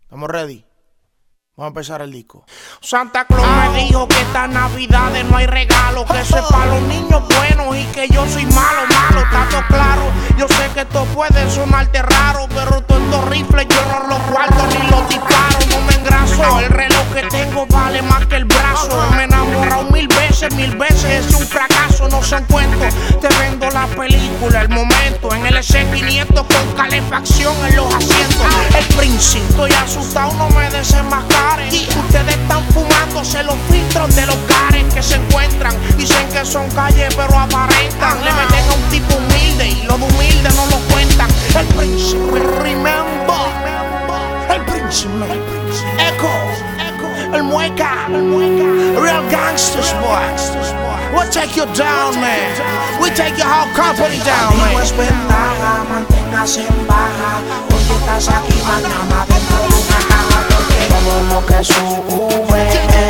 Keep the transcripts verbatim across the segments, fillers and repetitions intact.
¿Estamos ready? Vamos a empezar el disco. Santa Claus me dijo que esta Navidades no hay regalo, que eso es para los niños buenos y que yo soy malo, malo, está todo claro. Yo sé que esto puede sonarte raro, pero todos estos rifles yo no los guardo ni los disparo. No me engraso, el reloj que tengo vale más que el brazo. Me he enamorado mil veces, mil veces es un fracaso, no son cuentos. Te vendo la película, el momento, en el S quinientos con calefacción en los asientos. El príncipe, estoy asustado, no me desenmascaren. Ustedes están fumándose los filtros de los cares que se encuentran. Dicen que son calles pero aparentan. Le meten a un tipo humilde y los de humilde no lo cuentan. El príncipe, remember. El príncipe, Echo, el mueca, real gangsters, boy. We'll take you down, man. We take your whole company down, man. No es ventaja, manténgase en baja. Hoy estás aquí, mañana dentro de una caja. Porque todo lo que sube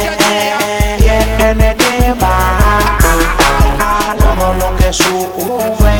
tiene que bajar. Todo lo que sube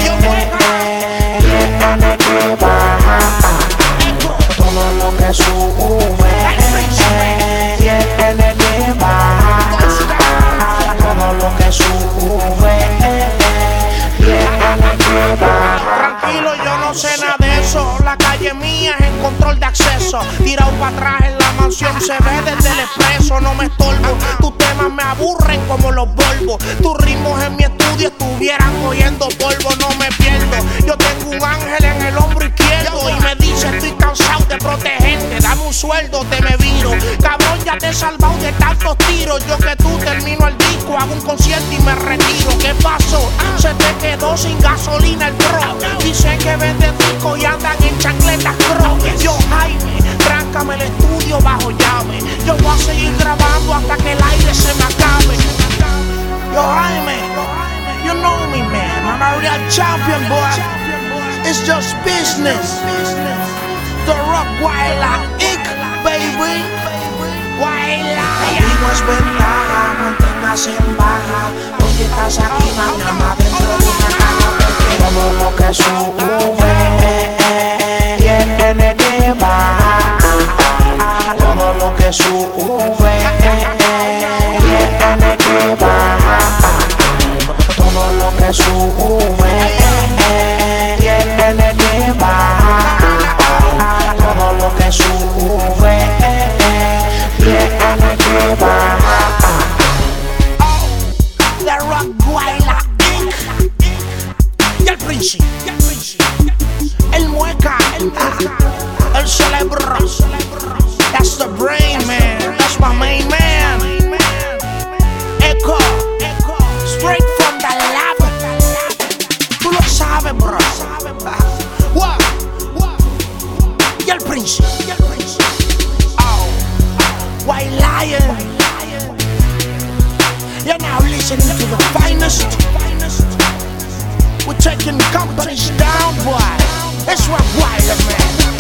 tiene que bajar. Todo lo que sube tiene que bajar. Todo lo que sube tiene que bajar. Tranquilo, yo no sé nada de eso. La calle mía es en control de acceso. Tirado para atrás en la mansión se ve desde el expreso. No me estorbo, tus temas me aburren como los Volvos. Tus ritmos en mi estudio estuvieran cogiendo polvo. No me pierdo, yo tengo un ángel en el hombro izquierdo y me dice estoy cansado de protegerte. Dame un sueldo, te me viro. Cabrón, ya te he salvado de tantos tiros. Yo que tú termino el disco, hago un concierto y me retiro. ¿Qué pasó? Se te quedó sin gasolina el tro. Dicen que venden discos y andan en chancletas croc. Yo, Jaime, tráncame el estudio bajo llave. Yo voy a seguir grabando hasta que el aire se me acabe. Yo, Jaime, you know me, man. I'm a real champion, boy. It's just business. The Rock Wildlife Incorporated, baby. Wildlife. No es ventaja, manténgase en baja. Hoy estás aquí, mañana dentro de una caja. Porque todo lo que sube tiene que bajar. Todo lo que sube tiene que bajar. Todo lo que sube tiene que bajar. Todo lo que sube tiene que bajar. The Rock Wildlife Incorporated. Y el príncipe, el mueca, el cerebro. That's the brain, man. That's my main man. Echo, straight from the lab. Tú lo sabes, bro. What? Y el príncipe. Oh, White Lion. You're now listening to the finest. We're taking companies down, boy. It's Rock Wilder, man.